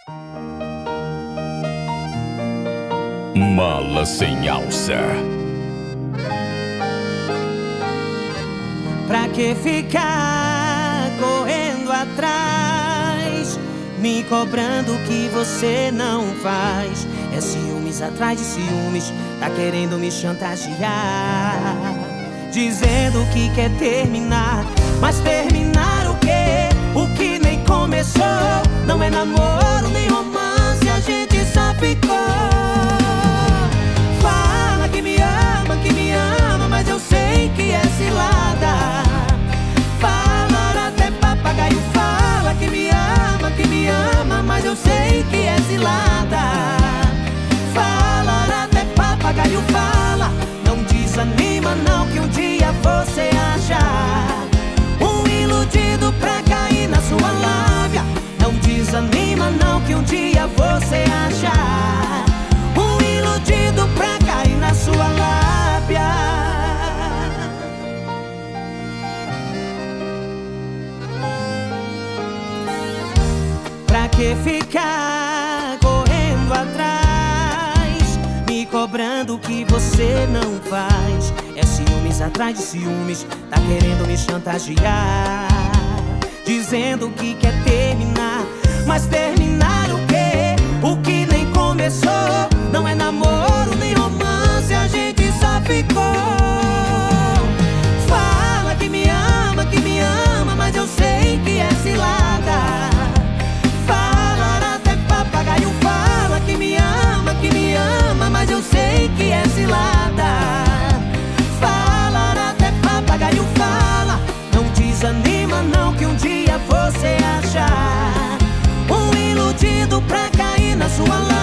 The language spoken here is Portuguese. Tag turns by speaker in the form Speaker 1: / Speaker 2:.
Speaker 1: Mala sem alça.
Speaker 2: Pra que ficar correndo atrás, me cobrando o que você não faz? É ciúmes atrás de ciúmes, tá querendo me chantagear, dizendo que quer terminar. Mas terminar o quê? O que nem começou. Não é namoro nem romance, a gente só ficou. Fala que me ama, mas eu sei que é cilada. Fala até papagaio, fala que me ama, mas eu sei que é cilada. Fala até papagaio, fala. Não desanima não, que um dia você acha um iludido pra cair na sua lábia. Não desanima não, que um dia você acha um iludido pra cair na sua lábia. Pra que ficar correndo atrás, me cobrando o que você não faz? É ciúmes atrás de ciúmes, tá querendo me chantagear, dizendo que quer terminar. Mas terminar o quê? O que nem começou. Não é namoro nem romance, a gente só ficou. Fala que me ama, mas eu sei que é cilada. Fala até papagaio, fala que me ama, mas eu sei que é cilada. Fala até papagaio, fala. Não desanima não, que um dia você acha um iludido pra cair na sua lábia.